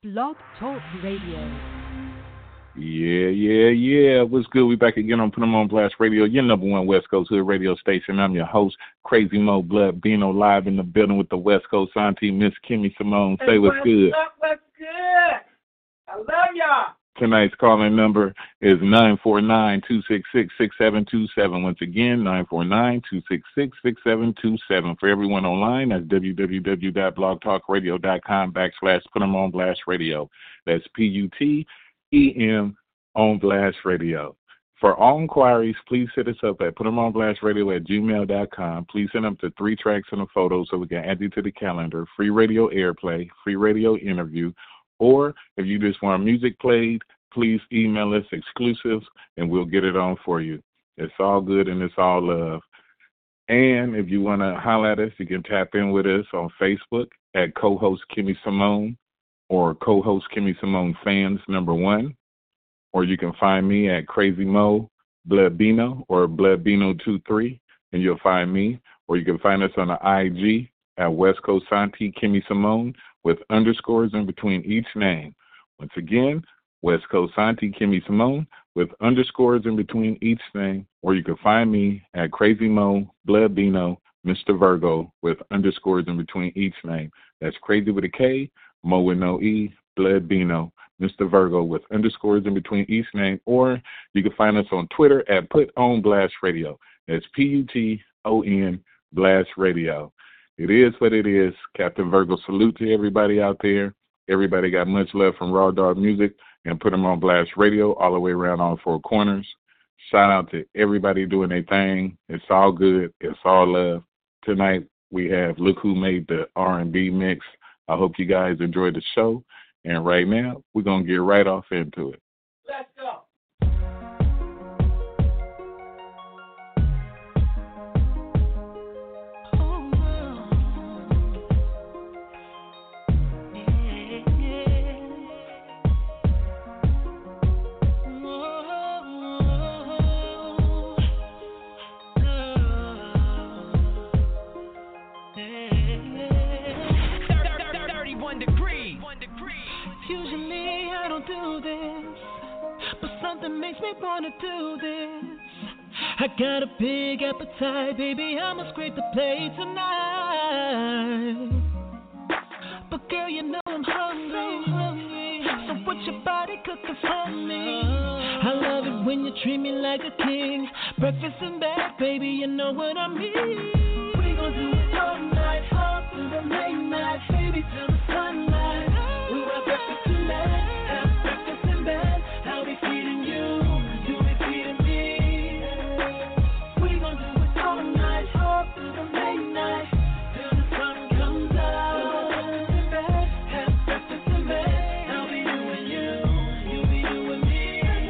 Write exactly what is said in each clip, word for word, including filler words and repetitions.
Blog Talk Radio. Yeah, yeah, yeah. What's good? We back again on Put 'em on Blast Radio, your number one West Coast Hood radio station. I'm your host, Crazy Mo Blood Bino, live in the building with the West Coast auntie, Miss Kimmy Simone. Say hey, what's, what's good. Up, what's good? I love y'all. Tonight's calling number is nine four nine, two six six, six seven two seven. Once again, nine four nine, two six six, six seven two seven. For everyone online, that's www.blogtalkradio.com backslash Put 'em on Blast Radio. That's P U T E M on Blast Radio. For all inquiries, please hit us up at Put 'em on Blast Radio at gmail dot com. Please send up to three tracks and a photo so we can add you to the calendar. Free radio airplay, free radio interview. Or if you just want music played, please email us exclusives and we'll get it on for you. It's all good and it's all love. And if you want to holler at us, you can tap in with us on Facebook at co-host Kimmy Simone or co-host Kimmy Simone Fans number one. Or you can find me at Crazy Mo Bloodbino or Bloodbino two three, and you'll find me. Or you can find us on the I G at West Coast Auntie Kimmy Simone with underscores in between each name. Once again, West Coast Auntie Kimmy Simone with underscores in between each name. Or you can find me at Crazy Mo Bloodbino, Mister Virgo, with underscores in between each name. That's Crazy with a K, Mo with no E, Bloodbino, Mister Virgo, with underscores in between each name. Or you can find us on Twitter at Put On Blast Radio. That's P U T O N Blast Radio. It is what it is. Captain Virgo, salute to everybody out there. Everybody got much love from Raw Dog Music and Put 'em on Blast Radio all the way around all four corners. Shout out to everybody doing their thing. It's all good. It's all love. Tonight we have Look Who Made the R and B Mix. I hope you guys enjoyed the show. And right now, we're going to get right off into it. Let's go. Something makes me wanna do this. I got a big appetite, baby, I'ma scrape the plate tonight. But girl, you know I'm hungry, so hungry. So what's your body cooking for me? I love it when you treat me like a king. Breakfast in bed, baby, you know what I mean. We gon' do it all night, all through the late night, baby, till the sunlight. We want breakfast in bed, have breakfast in bed. I'll be feeding you, you be feeding me. We gon' do it all night, all through the late night, till the sun comes out. Breakfast in bed, have breakfast in bed. I'll be doing you, you be doing me.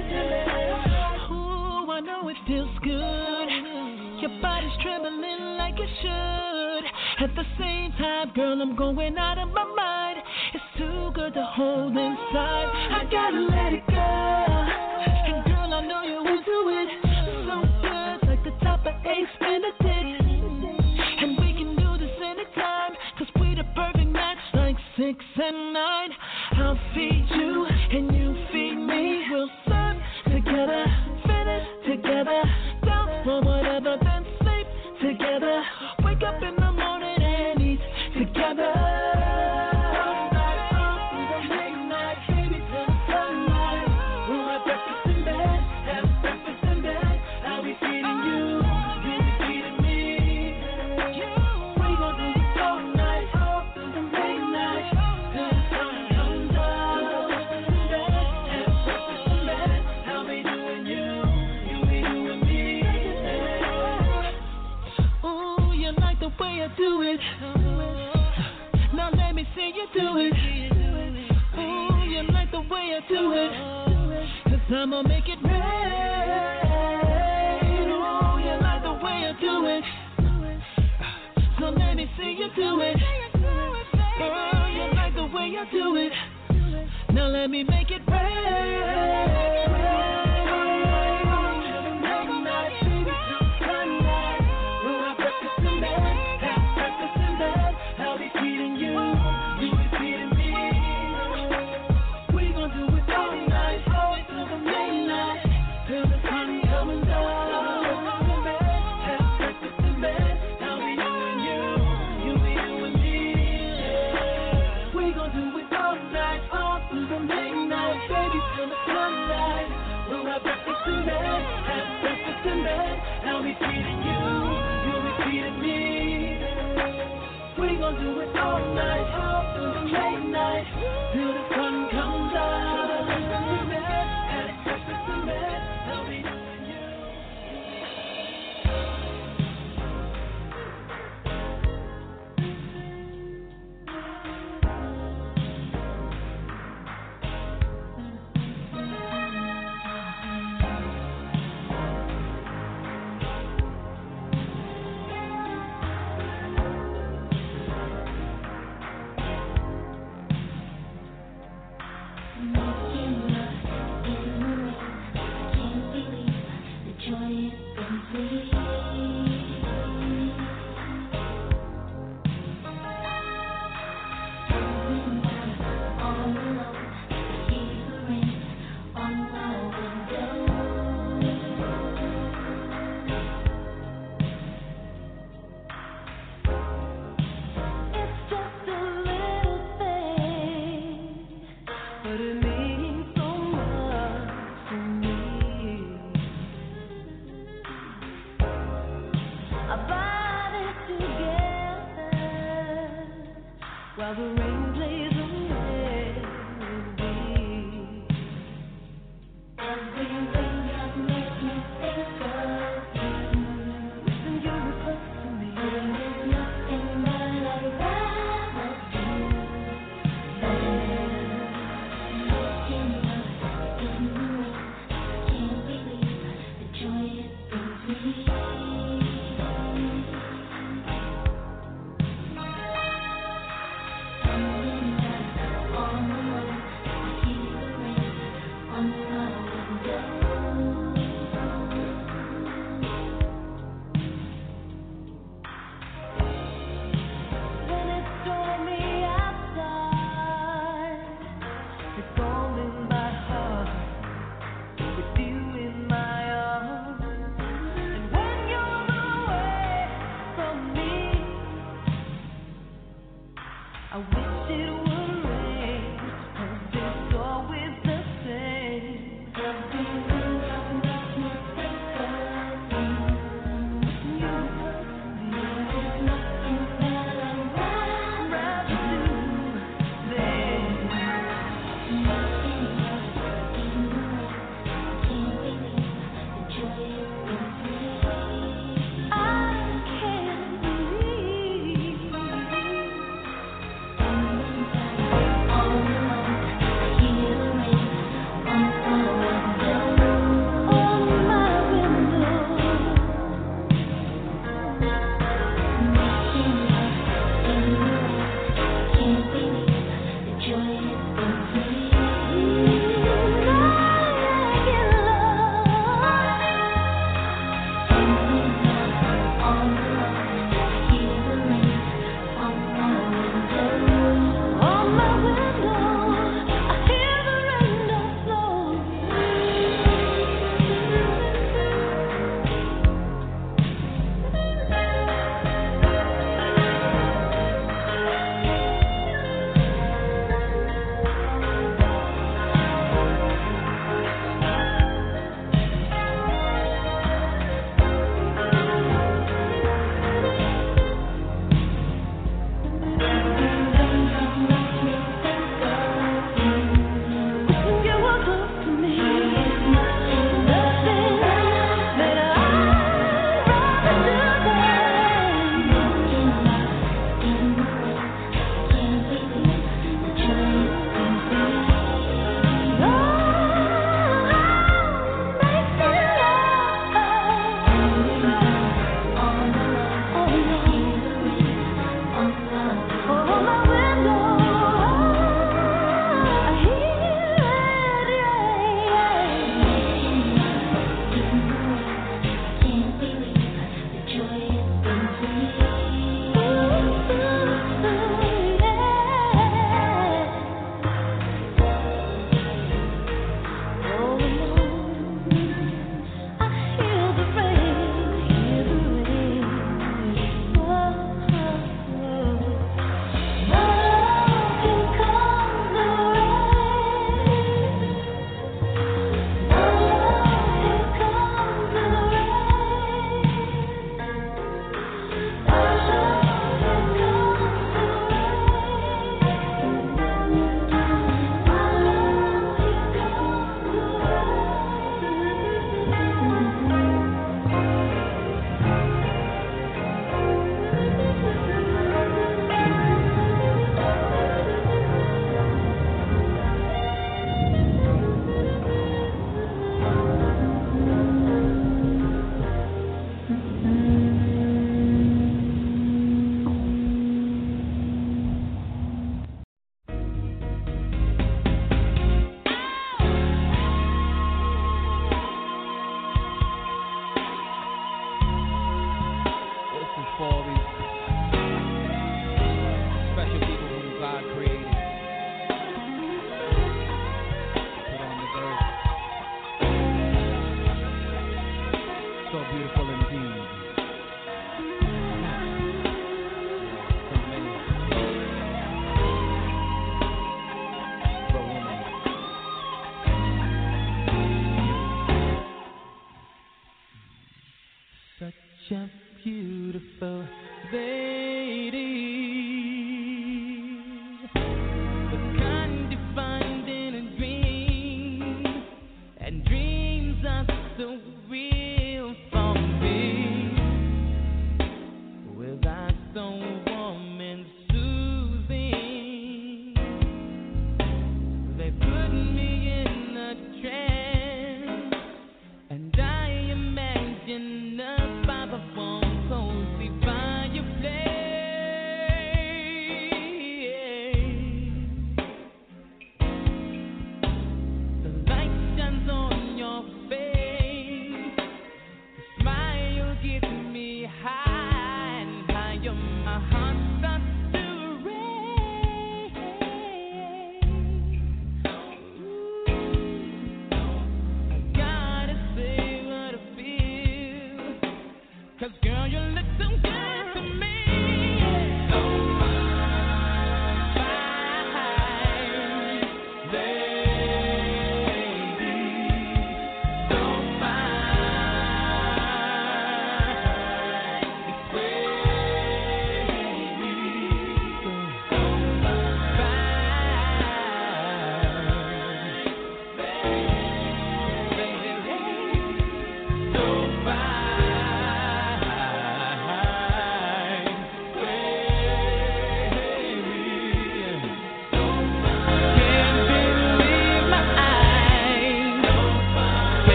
Ooh, I know it feels good. Your body's trembling like it should. At the same time, girl, I'm going out of my mind. It's too good to hold inside. I gotta let it go. And girl, I know you into it. So good, like the top of Ace Benedict. And we can do this anytime, cause we the perfect match, like six and nine. I'll feed you, and you feed me. We'll serve together, finish together. Down for whatever, then sleep together. Wake up in the morning and eat together. Do it. Now let me see you do it. Ooh, you like the way I do it. Cause I'ma make it rain. Ooh, you like the way I do it. So let me see you do it. Girl, you like the way I do it. Now let me make it rain.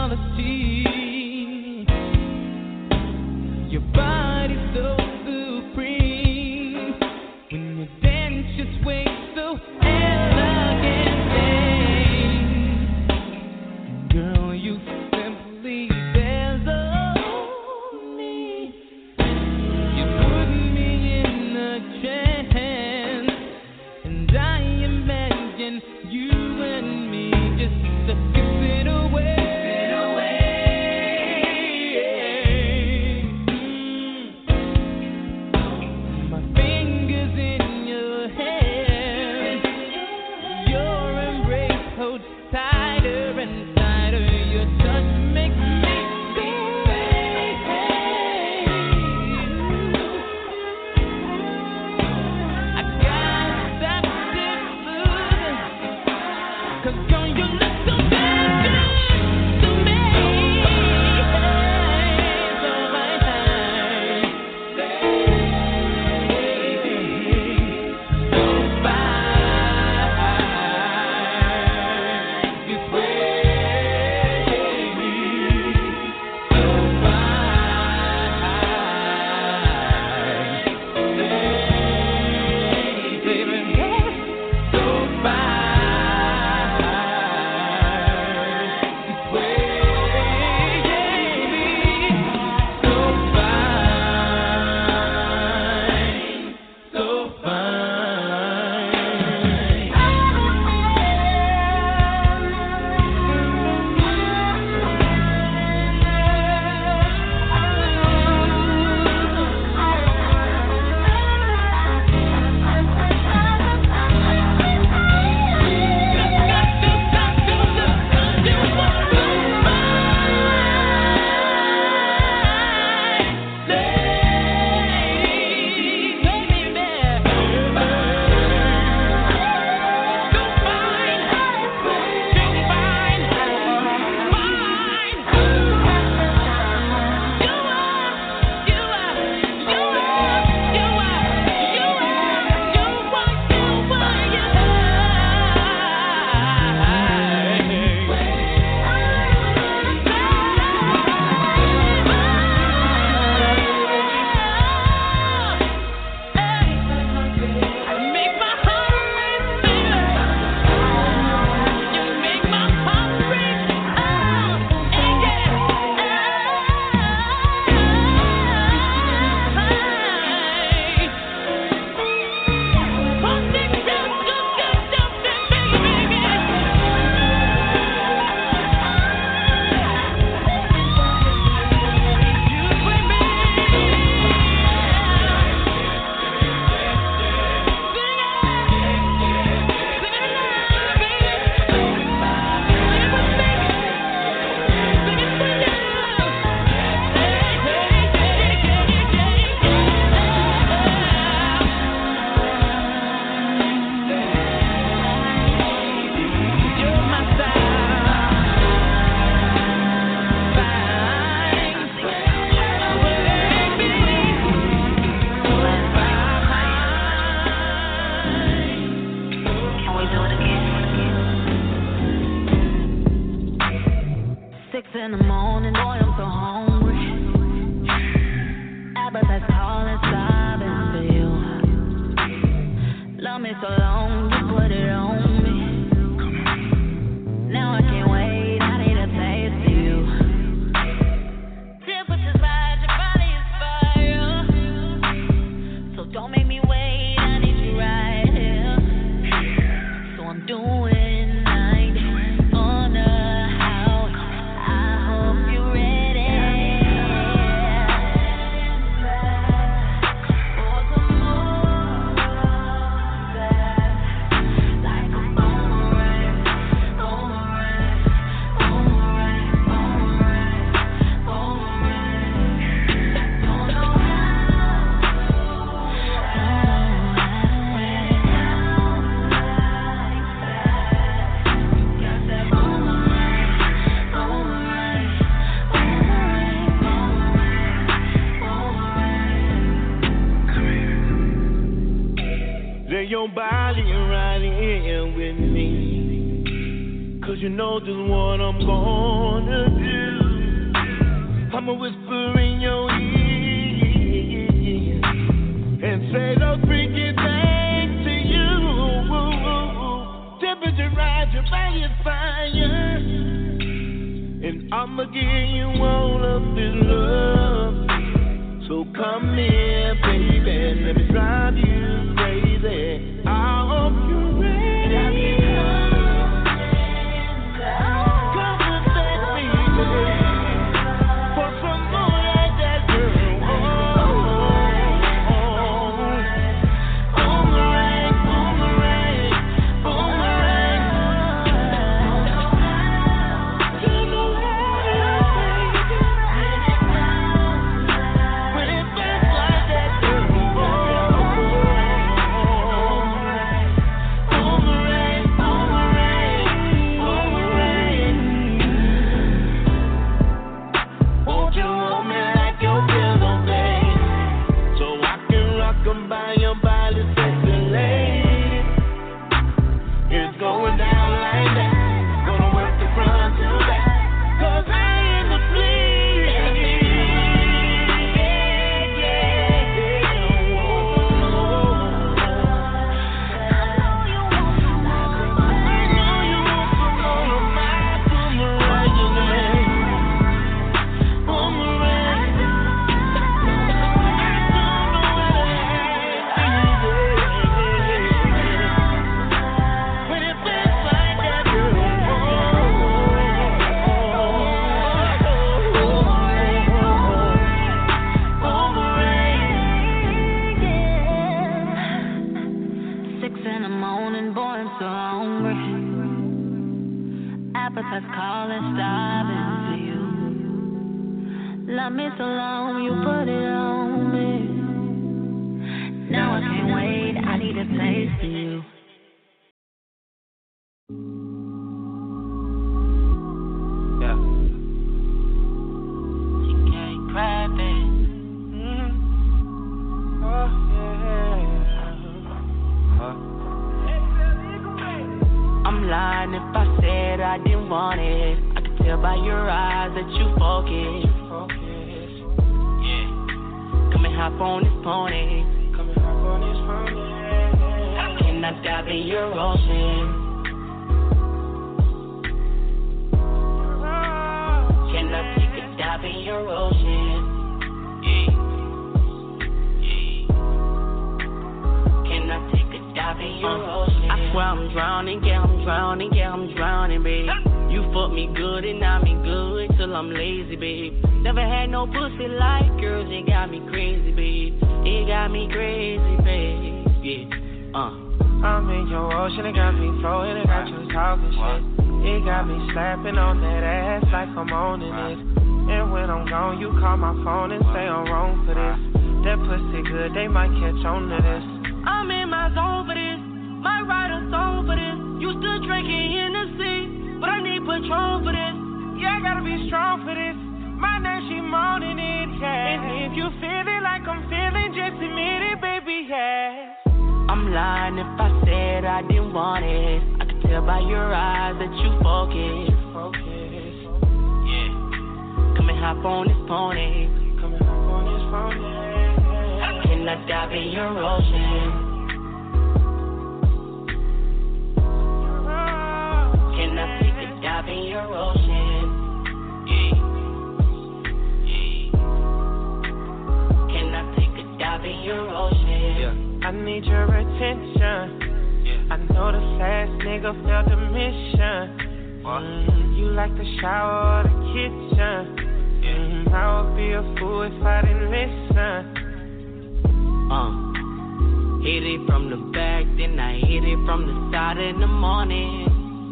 quality. Your body's so supreme. When you dance, you swing so elegantly. Girl, you simply dazzle me. You put me in a trance, and I imagine you and me just to kiss it away. My fingers in your hair, your embrace holds tighter and tighter. Your touch makes me I can't stop this feeling, 'cause girl, you look so good to me. So right so fine, you sway me. So fine, baby, so fine, you sway me. So fine, so six in the morning, boy, I'm so hungry. Appetite's calling, starving for you. Love me so long, you put it on me. Now I can't wait, I need a taste of you. Temperature's rise, your body is fire. So don't make me wait, I need you right here. So I'm doing your body right here with me, 'cause you know just what I'm gonna do. I'ma whisper in your ear and say those freaky things to you. Temperature rise, your body is fire, and I'ma give you all of this love. So come here, baby, let me drive you crazy. I hope you're ready. Come and take me, baby, for some more like that girl. Oh, oh, oh. Boomerang, boomerang, boomerang. You know how when it feels like that girl. Oh, boomerang, boomerang, boomerang. Won't you hold me like your pillow, babe, so I can rock 'em by your body, sexy lady. It's going down like that. Gonna work the front to back, 'cause I ain't the bleed. Yeah, yeah. Whoa. I know you want some more of my boomerang, boomerang. When it feels like that girl. Six in the morning, boy, I'm so hungry. Appetite's calling, starving for you. Love me so long, you put it on me. Now I can't wait, I need a taste of you. Yeah. She can't cry, babe. Oh, yeah. I'm lying if I said I didn't want it. I could tell by your eyes that you focus. Yeah. Come and hop on this pony. Come and hop on this phone, yeah. Can I dive in your ocean? Can I take a dive in your ocean? Yeah. Yeah. Can I take a dive in your ocean? I swear I'm drowning, yeah, I'm drowning, yeah, I'm drowning, babe. You fuck me good and I me good till I'm lazy, babe. Never had no pussy like yours, it got me crazy, babe. It got me crazy, babe. Yeah, uh. I'm in your ocean, it got me floating, it got you talking shit. It got me slapping on that ass like I'm owning it. And when I'm gone, you call my phone and say I'm wrong for this. That pussy good, they might catch on to this. I'm in my zone for this, might write a song for this. Used to drinking in the sea, but I need Patron for this. Yeah, I gotta be strong for this. My name, she moaning it, yeah. And if you feel it like I'm feeling, just admit it, baby, yeah. I'm lying if I said I didn't want it. I could tell by your eyes that you focus. Yeah. Come and hop on this pony. Come and hop on this phone, yeah. Can I dive in your ocean? Can I take a dive in your ocean? Yeah. Yeah. Can I take a dive in your ocean? Yeah. I need your attention. Yeah. I know the fast nigga felt the mission. Mm, you like the shower or the kitchen. Yeah. Mm, I would be a fool if I didn't listen. Uh, hit it from the back, then I hit it from the side in the morning.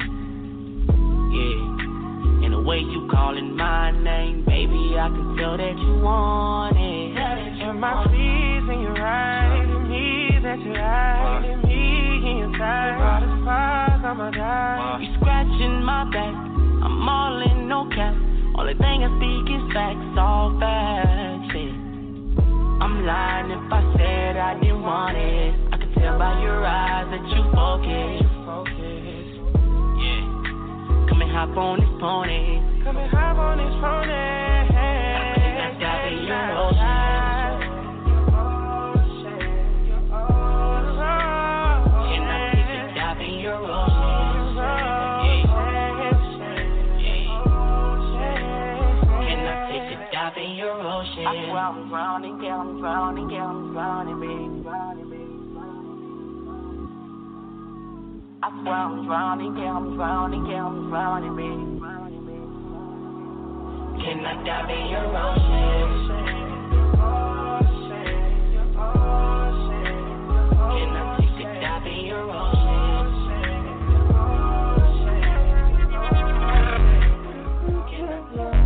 Yeah, and the way you calling my name, baby, I can tell that you want it. And my feet and you're right in me, that you're right in me inside. All the fires, I'ma die. You scratching my back, I'm all in, no cap. Only thing I speak is facts, all facts, yeah. I'm lying if I said I didn't want it. I could tell by your eyes that you focus. Yeah. Come and hop on this pony. Come and hop on this pony. dive in your ocean. I swear I'm drowning, girl, I'm drowning, girl, I'm drowning, baby, drowning, baby. I swear I'm drowning, girl, I'm drowning, girl, I'm drowning, baby. Can I dive in your ocean? Can I take a dive in your ocean? Can I?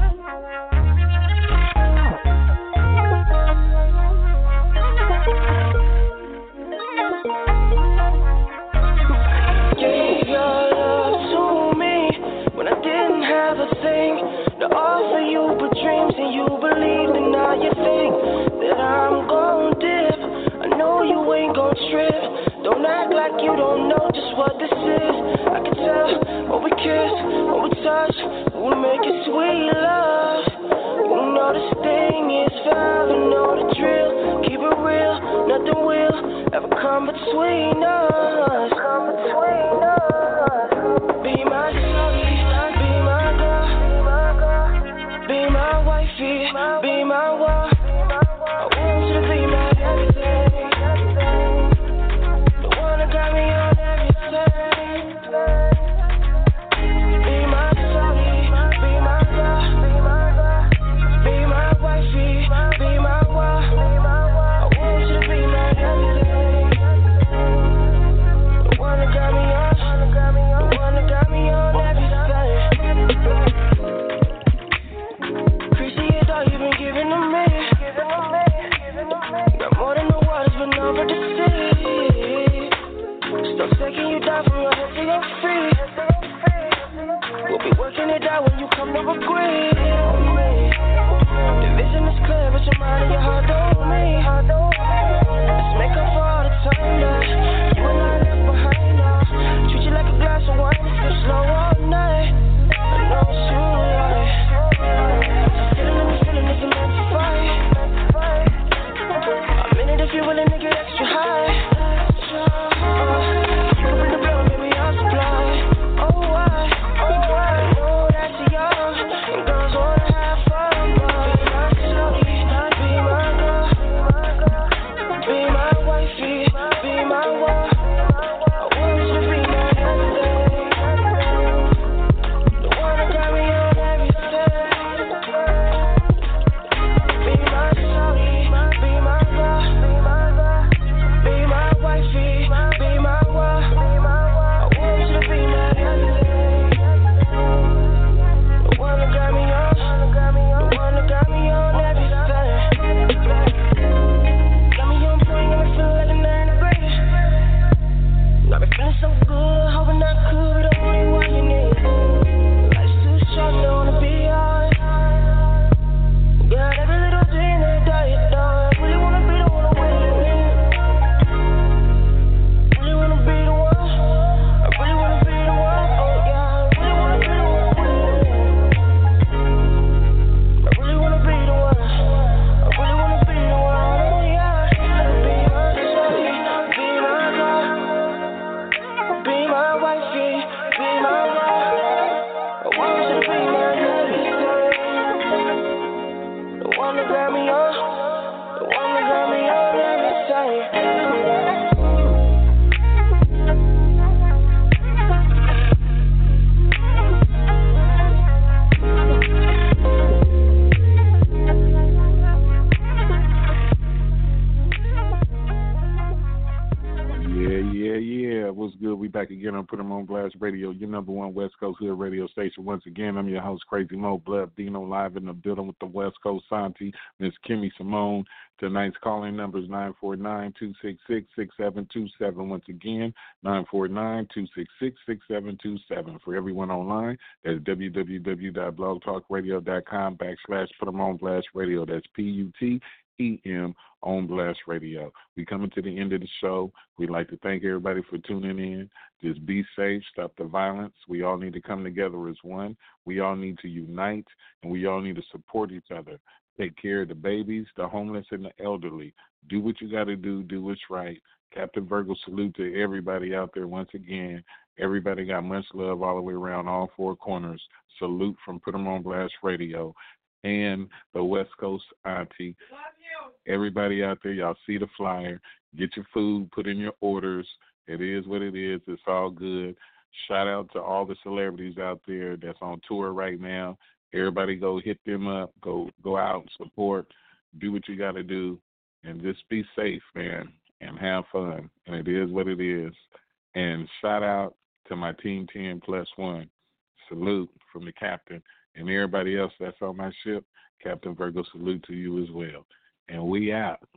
Gave your love to me when I didn't have a thing to offer you, but dreams, and you believed, and now you think that I'm gon' dip. I know you ain't gon' trip. Don't act like you don't know just what this is. I can tell when we kiss, when we touch, when we make it sweet love. You know this thing is foul, you know the drill. Keep it real, nothing will ever come between us. Come between us. Be my shorty, be my girl. Be my wifey, be my wife. I want you to be my everything. The one that got me on everything. Be my shorty, be my girl. Be my wifey, be my wife. I want you to be my everything. The one that got me on, the one that got me on everything. You've been giving to me. Got more than the waters, but never the sea. Still taking you down from your head to your feet. We'll be working it out when you come to agree. The vision is clear, but your mind and your heart don't meet. Let's make up for all the time that you and I left behind now. Treat you like a glass of wine, it's been slow all night. I know it's you, right? Feeling if you're meant to fight. I'm in it if you're willing to get extra high. You can bring the blow, baby, I'll supply. Oh, why? I know that you're young and girls wanna have fun, but be my shorty, be my girl. Be my wifey, be my wife. I want you to be my everything. The one that got me on everything. Be my shorty, be my girl. Be my wifey, be my wife. I want you to be my everything. The one that got me on, the one that got me on everything. Got me on point, got me feeling like an air in the breeze. Got me feeling so good, hoping I could be the only one you need. Life's too short, don't wanna be hard. Got every little dream that die done. Really wanna be the one to win. Really wanna be the one. I really wanna be the one. Oh yeah, I really wanna be the one to win. I really wanna be the one. I really wanna be the one. Oh yeah, be my shorty, be my girl. Be my wifey, be my wife. I want you to be my everything. The one that got me on, the one that got me on everything. Yeah, yeah, yeah. What's good? We back again on Put 'em on Blast Radio, your number one West Coast Hood radio station. Once again, I'm your host, Crazy Mo Blood Dino, live in the building with the West Coast Santi, Miss Kimmy Simone. Tonight's calling number is nine four nine, two six six, six seven two seven. Once again, nine four nine, two six six, six seven two seven. For everyone online, that's www.blogtalkradio.com backslash Put 'em on Blast Radio. That's P U T E M on Blast Radio. We coming to the end of the show. We'd like to thank everybody for tuning in. Just be safe, stop the violence. We all need to come together as one. We all need to unite, and we all need to support each other. Take care of the babies, the homeless, and the elderly. Do what you got to do. Do what's right. Captain Virgo, salute to everybody out there once again. Everybody got much love all the way around, all four corners. Salute from Put 'em on Blast Radio. and the West Coast auntie. Everybody out there, y'all see the flyer. Get your food, put in your orders. It is what it is. It's all good. Shout out to all the celebrities out there that's on tour right now. Everybody go hit them up. Go go out and support. Do what you got to do. And just be safe, man, and have fun. And it is what it is. And shout out to my Team ten plus one. Salute from the captain. And everybody else that's on my ship, Captain Virgo, salute to you as well. And we out.